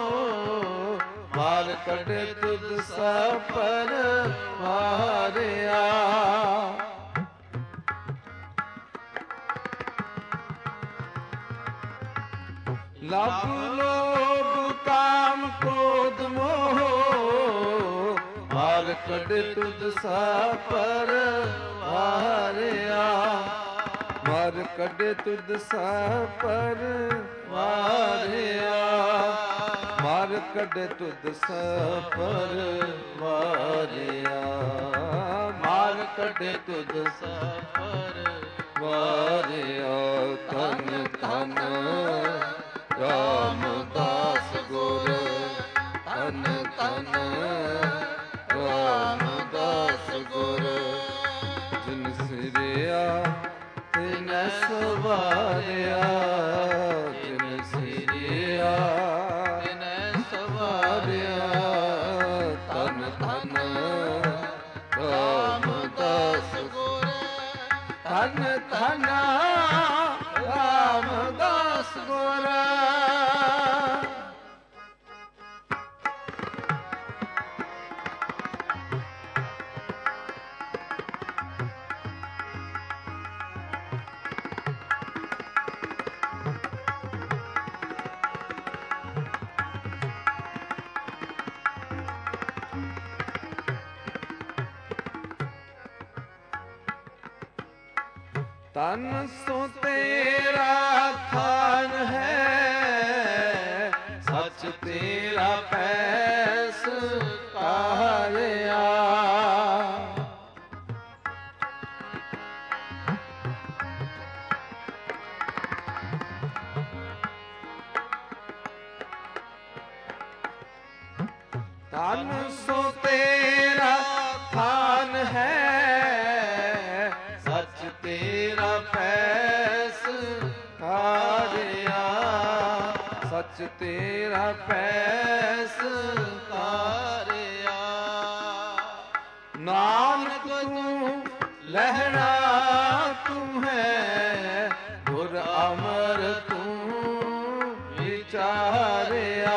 ਮਾਰ ਕੱਢੇ ਤੁਧ ਸਪਰ ਵਾਰਿਆ। ਲਬ ਲੋਭ ਕਾਮ ਕ੍ਰੋਧ ਮੋਹ, ਮਾਰ ਕੱਢੇ ਤੁਧ ਸਪਰ ਵਾਰਿਆ, ਮਾਰ ਕੱਢੇ ਤੁਧ ਸਪਰ ਵਾਰਿਆ, ਮਾਰ ਕੱਢੇ ਤੁਧ ਸਪਰ ਵਾਰਿਆ, ਮਾਰ ਕੱਢੇ ਤੁਧ ਸਪਰ ਵਾਰਿਆ। ਧਨ ਧਨ ਰਾਮਦਾਸ ਗੁਰ, ਧਨ ਧਨ ਰਾਮਦਾਸ ਗੁਰ, ਜਿਨ ਸਿਰਿਆ ਤਿਨ ਸਵਾਰਿਆ, ਜਿਨ ਸਿਰਿਆ ਤਿਨ ਸਵਾਰਿਆ। ਧਨ ਧਨ ਰਾਮਦਾਸ ਗੁਰ, ਧਨ ਧਨ ਰਾਮਦਾਸ ਗੁਰ। ਤਨ ਸੋ ਤੇਰਾ ਥਾਨ ਹੈ, ਸੱਚ ਤੇਰਾ ਪੈਸ ਕਾਰਿਆ। ਤਨ ਸੋ ਤੇਰਾ ਥਾਨ ਹੈ, ਸੱਚ ਤੇਰਾ ਪੈਸ ਕਾਰਿਆ, ਸੱਚ ਤੇਰਾ ਪੈਸ ਕਾਰਿਆ। ਨਾਨਕ ਤੂੰ ਲਹਿਣਾ ਤੂੰ ਹੈ, ਗੁਰ ਅਮਰ ਤੂੰ ਵਿਚਾਰਿਆ।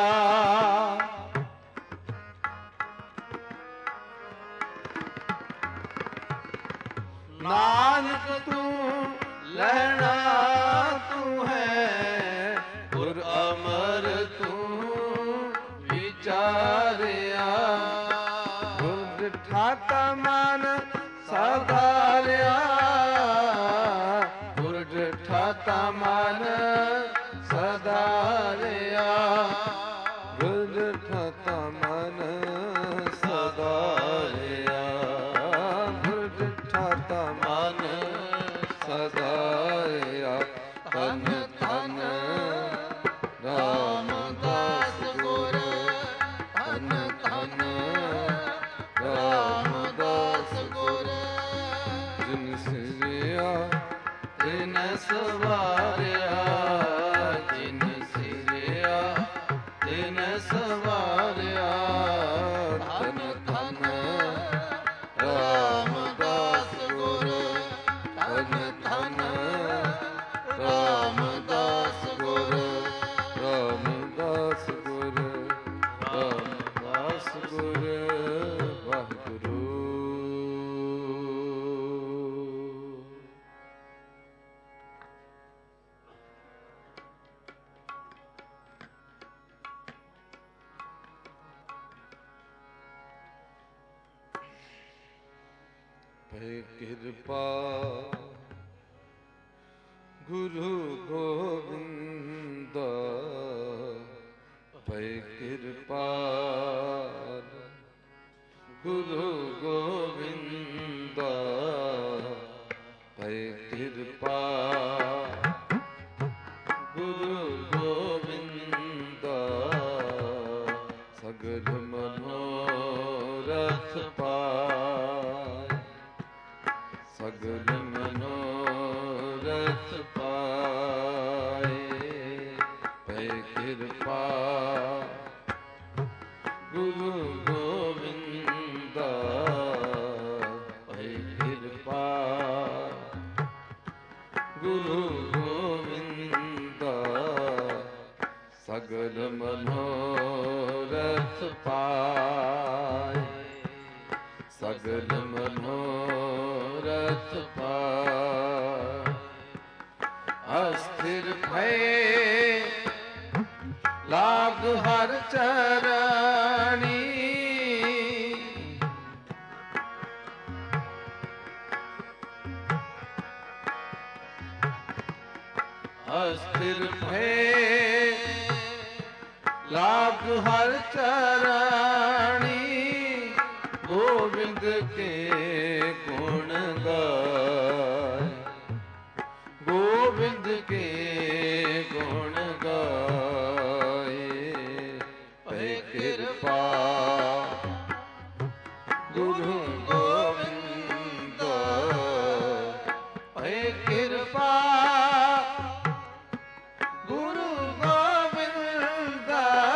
ਨਾਨਕ ਤੂੰ ਲਹਿਣਾ ਤੂੰ ਹੈ, ਗੁਰ ਅਮਰ ਤੂੰ ਵਿਚਾਰਿਆ। ਗੁਰ ਠਾਤਾ ਮਨ ਸਦਾਰਿਆ, ਗੁਰ ਠਾਤਾ ਮਨ ਸਦਾਰਿਆ, ਗੁਰ ਠਾਤਾ ਮਨ ਸਦਾਰਿਆ, ਗੁਰ ਠਾਤਾ ਮਨ ਸਦਾਰਿਆ। ਧਨ ਧਨ ਰਾਮਦਾਸ ਗੁਰ, ਧਨ ਧਨ ਰਾਮਦਾਸ ਗੁਰ, ਜਿਨ ਸਿਰਿਆ ਤਿਨ ਸਵਾਰਿਆ, ਜਿਨ ਸਿਰਿਆ ਤਿਨ ਸਵਾਰਿਆ। ਧਨ ਧਨ ਰਾਮਦਾਸ ਗੁਰ, ਧਨ ਧਨ ਰਾਮਦਾਸ ਗੁਰ, ਰਾਮਦਾਸ ਗੁਰ, ਰਾਮਦਾਸ ਗੁਰ। ਵਾਹਿਗੁਰੂ। ਭੈ ਕਿਰਪਾ ਗੁਰੂ ਗੋਬਿੰਦ, ਭੈ ਕਿਰਪਾ ਗੁਰੂ ਗੋਬਿੰਦ, ਭੈ ਕਿਰਪਾ ਗੁਰੂ ਗੋਬਿੰਦ, ਸਗਲ ਮਨੋਰਥ ਰਸ ਪਾਏ ਪੈ ਕਿਰਪਾ ਗੁਰੂ ਗੋਬਿੰਦਾ ਪੈ ਕਿਰਪਾ ਗੁਰੂ ਗੋਬਿੰਦਾ ਸਗਲ ਮਨੋਰਥ ਪਾਏ ਸਗਲ ਮਨੋਰਥ ਪਾਏ ਅਸਥਿਰ ਭਏ ਲਾਗ ਹਰ ਚਰਣੀ ਅਸਥਿਰ ਭਏ ਲਾਗ ਹਰ ਚਰਣੀ ਗੋਬਿੰਦ ਕੇ ਗੁਣ ਗਾਏ ਗੋਬਿੰਦ ਕੇ ਗੁਣ ਗਾਏ ਭੈ ਕਿਰਪਾ ਗੁਰੂ ਗੋਬਿੰਦ ਭੈ ਕਿਰਪਾ ਗੁਰੂ ਗੋਬਿੰਦ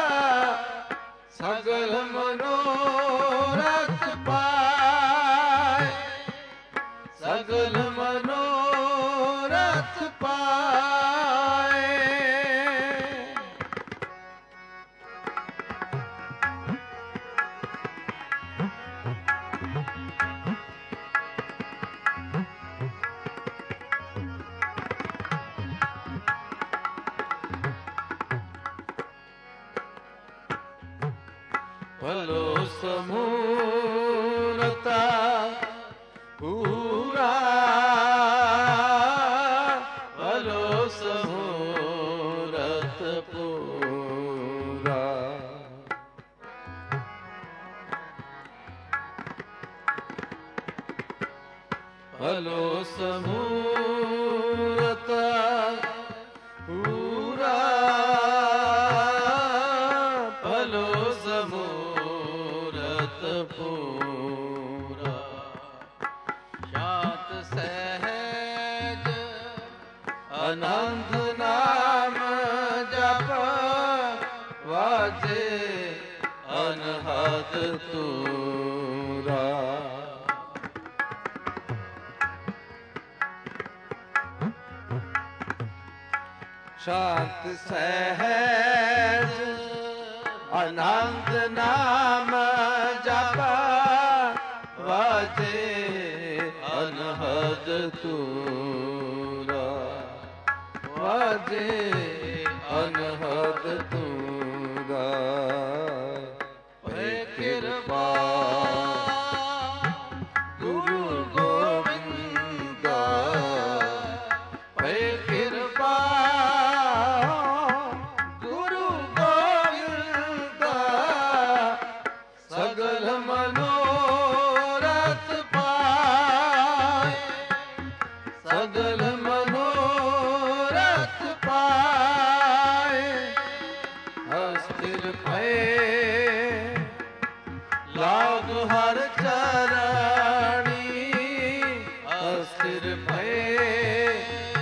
ਸਗਲ ਮਨੋਰਥ ਪਾਏ ਸਗਲ ਮਨੋਰਥ ਪਾਏ ਭਲੋ ਸਮੂਰਤਾ ਪੂਰਾ ਭਲੋ ਸਮੂਰਤ ਪੂਰਾ ਭਲੋ ਸਮੂਰਤ ਪੂਰਾ ਭਲੋ ਸਮੂਰਤ ਪੂਰਾ ਸ਼ਾਂਤ ਸਹਿਜ ਆਨੰਦ ਨਾਮ ਜਪ ਵਾਜੇ ਅਨਹਦ ਤੂਰਾ ਸ਼ਾਂਤ ਸਹਿਜ ਆਨੰਦ ਨਾਮ ਜਪ ਵਾਜੇ ਅਨਹਦ ਤੂਰਾ ਵਾਜੇ ਅਨਹਦ ਤੂਰਾ ਭੈ ਕਿਰਪਾ ਗੁਰੂ ਗੋਬਿੰਦਾ ਭੈ ਕਿਰਪਾ ਗੁਰੂ ਗੋਬਿੰਦਾ ਸਗਲ ਮਨੋਰਥ ਪਾਏ ਸਗਲ ਮਨੋਰਥ ਪਾਏ ਅਸਥਿਰ ਭਏ ਲਾਗ ਹਰ ਚਰਣੀ ਅਸਥਿਰ ਭਏ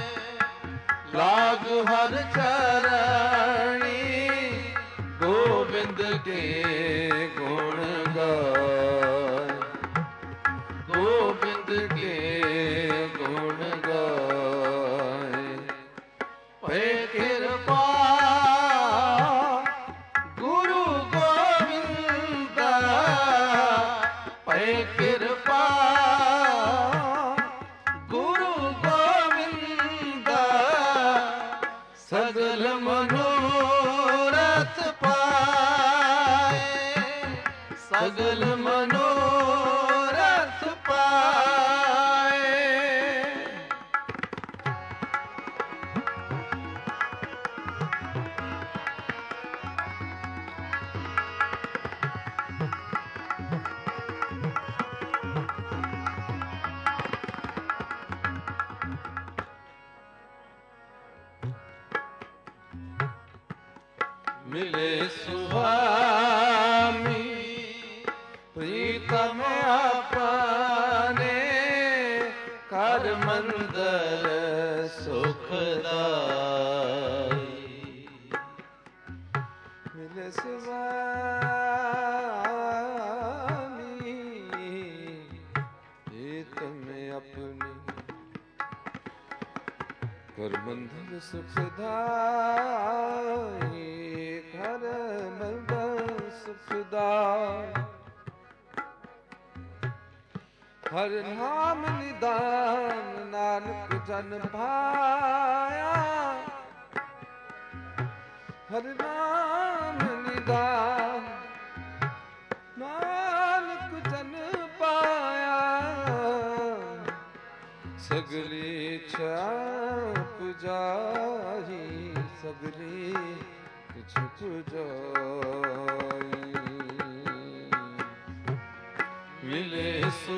ਲਾਗ ਹਰ ਚਰਣੀ ਗੋਬਿੰਦ ਕੇ ਗੁਣ ਗਾਏ ਗੋਬਿੰਦ ਕੇ ਗੁਣ ਗਾਏ ਭੈ ਕਿਰਪਾ ਗੁਰੂ ਗੋਬਿੰਦਾ ਭੈ ਕਿਰਪਾ ਗੁਰੂ ਗੋਬਿੰਦਾ ਸਗਲ ਮਨੋਰਥ ਪਾਏ ਸਗਲ ਮਨੋਰਥ ਪਾਏ ਮਿਲੇ ਸੁਆਮੀ ਪ੍ਰੀਤਮ ਆਪਣੇ ਕਰ ਮੰਦਰ ਸੋ ਸੁਖਦਾਈ। ਮਿਲੇ ਸੁਆਮੀ ਇਹ ਤੁਮੇ ਆਪਣੀ ਕਰ ਮੰਦਰ ਸੁਖਦਾਈ। ਘਰ ਮੰਦਰ ਸੁਖਦਾਈ। ਹਰ ਨਾਮ ਨਿਦਾਨ ਨਾਨਕ ਜਨ ਭਾਇਆ। ਹਰ ਨਾਮ ਨਿਦਾਨ ਨਾਨਕ ਜਨ ਪਾਇਆ। ਸਗਲੀ ਇੱਛਾ ਪੁਜਾਈ। ਸਗਲੀ ਕਿਛ ਪੁਜਾਈ। ਮਿਲੇ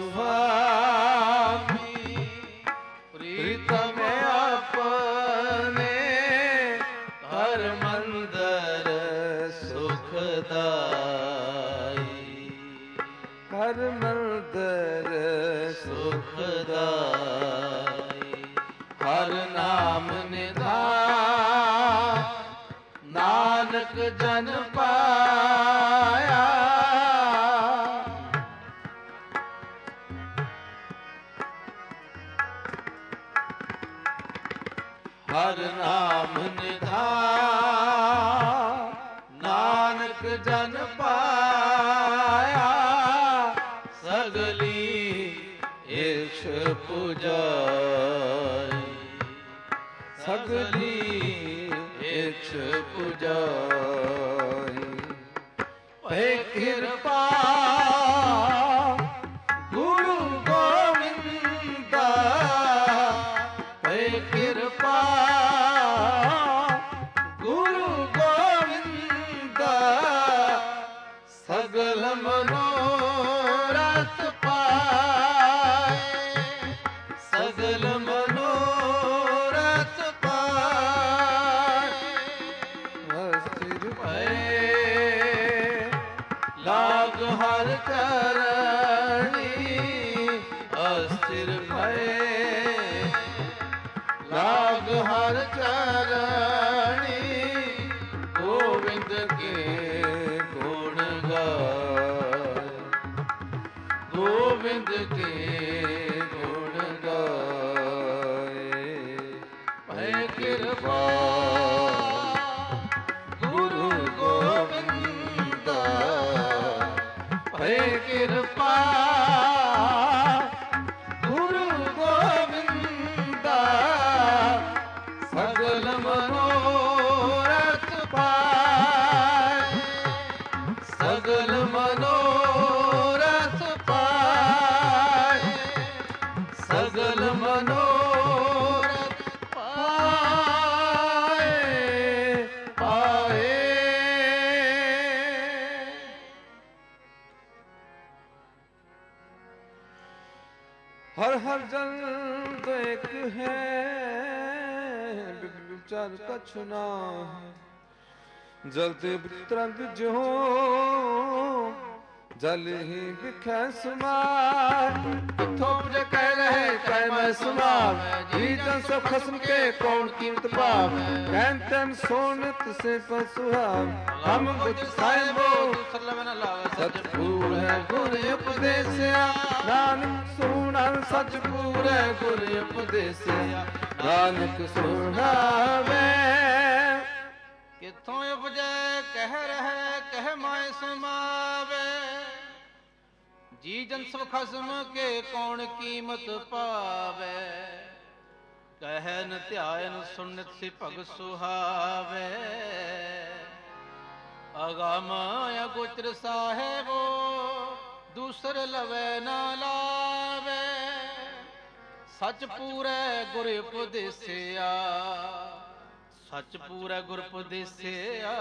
ਸੁਆਮੀ ਪ੍ਰੀਤਮ ਆਪਣੇ ਹਰ ਮੰਦਰ ਸੁਖਦਾਈ। ਹਰ ਮੰਦਰ ਸੁਖਦਾਈ। ਹਰ ਨਾਮ ਨਿਧਾਨ ਨਾਨਕ ਜਨ ਪਾਇਆ। ਹਰ ਨਾਮ ਨਿਧਾਨ ਨਾਨਕ ਜਨ ਪਾਇਆ। ਸਗਲੀ ਇੱਛ ਪੁਜਾਈ। ਸਗਲੀ ਇੱਛ ਪੁਜਾਈ। ਭੈ ਕਿਰਪਾ ਗੁਰੂ ਗੋਬਿੰਦਾ। ਭੈ ਕਿਰਪਾ ਗੁਰੂ ਗੋਬਿੰਦਾ। ਸਗਲ ਮਨੋਰਥ ਪਾਏ। ਸਗਲ ਮਨੋਰਥ ਪਾਏ। ਅਸਥਿਰ ਭਏ ਲਾਗ ਹਰ ਚਰਣੀ। ਅਸਥਿਰ ਭਏ ਲਾਗ ਹਰ ਚਰਣੀ। ਗੋਬਿੰਦ ਕੇ ਗੁਣ ਗਾਏ। ਗੋਬਿੰਦ ਕੇ ਗੁਣ ਗਾਏ। ਭੈ ਕਿਰਪਾ ਗੁਰੂ ਗੋਬਿੰਦਾ। ਭੈ ਕਿਰਪਾ ਗੁਰੂ ਗੋਬਿੰਦਾ। ਸਗਲ ਮਨੋਰਥ ਪਾਏ। ਸਗਲ ਮਨੋਰਥ ਪਾਏ। ਸਗਲ ਮਨੋਰਥ ਪਾਏ। ਪਾਏ। ਹਰ ਹਰ ਜਨ ਤੋਂ ਇੱਕ ਹੈ। ਵਿਚਾਰ ਕਛ ਨਾ ਜਲ ਤੇ ਤਰੰਗ ਜਿਉ। ਜਲ ਹੀ ਵਿਖੈ ਸਮਾਏ। ਕਿਥੋਂ ਪੁਜ ਕਹਿ ਰਹੇ ਕਹਿ ਮੈਂ ਸਮਾਵੈ। ਜੀ ਜਨ ਸਭ ਖਸਮ ਕੇ ਕੌਣ ਕੀਮਤ ਪਾਵੈ। ਕਹਿਨ ਤੈਨ ਸੋਨਤ ਸੇ ਪਸੁਹਾਵ। ਹਮ ਗੁਜ ਸਾਹਿਬੋ ਸਤਿਗੁਰ ਹੈ ਗੁਰ ਉਪਦੇਸਿਆ। ਨਾਨਕ ਸੁਣਨ ਸਤਿਗੁਰ ਹੈ ਗੁਰ ਉਪਦੇਸਿਆ। ਨਾਨਕ ਸੁਣਾਵੇ। ਕਿੱਥੋਂ ਉਪਜੈ ਕਹਿ ਰਹਿ ਕਹਿ ਮਾਇ ਸਮਾਵੇ। ਜੀ ਜਨ ਸਭ ਖਸਮ ਕੇ ਕੌਣ ਕੀਮਤ ਪਾਵੇ। ਕਹਿਨ ਧਿਆਨ ਸੁਨਤ ਸੇ ਭਗ ਸੁਹਾਵੇ। ਅਗਮ ਅਗੋਚਰ ਸਾਹਿਬੋ ਦੂਸਰ ਲਵੈ ਨਾ ਲਾਵੇ। ਸਚ ਪੂਰੈ ਗੁਰ ਉਪਦੇਸਿਆ। ਸਚ ਪੂਰੈ ਗੁਰ ਉਪਦੇਸਿਆ।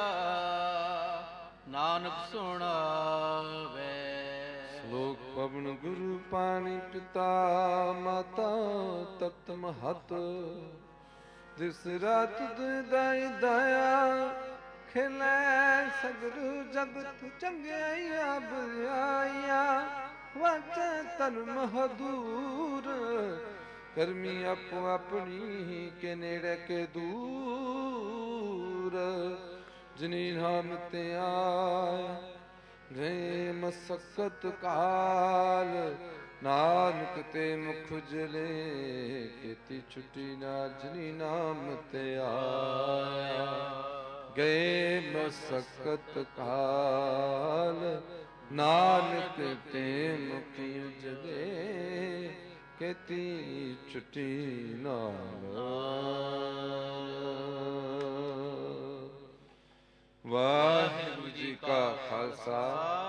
ਨਾਨਕ ਸੁਣਾਵੇ। ਸ਼ਲੋਕ ਪਵਨ ਗੁਰੂ ਪਾਣੀ ਪਿਤਾ ਮਾਤਾ ਤਤ ਮਹਤ। ਦਿਸ ਰਾਤ ਦਾਈ ਦਇਆ ਖਿਲੇ ਸਗਰੂ ਜਗਤ ਚੰਗਿਆਈਆ ਬੁਰਾਈਆ। ਵਾਚੈ ਤਨ ਮਹਦੂਰ ਕਰਮੀ ਆਪੋ ਆਪਣੀ ਕੇ ਨੇੜੇ ਕੇ ਦੂਰ ਜਿਨੀ ਨਾਮ ਤੇ ਆਇਆ ਗਏ ਮਸਕਤ ਕਾਲ ਨਾਨਕ ਤੇ ਮੁਖ ਜਲੇ ਕੀਤੀ ਛੁੱਟੀ ਨਾ ਜਿਨੀ ਨਾਮ ਤੇ ਆਇਆ ਗਏ ਮਸਕਤ ਕਾਲ ਨਾਨਕ ਤੇ ਮੁਖ ਜਲੇ ਕੀਤੀ ਛੁੱਟੀ ਨਾਲ। ਵਾਹਿਗੁਰੂ ਜੀ ਕਾ ਖਾਲਸਾ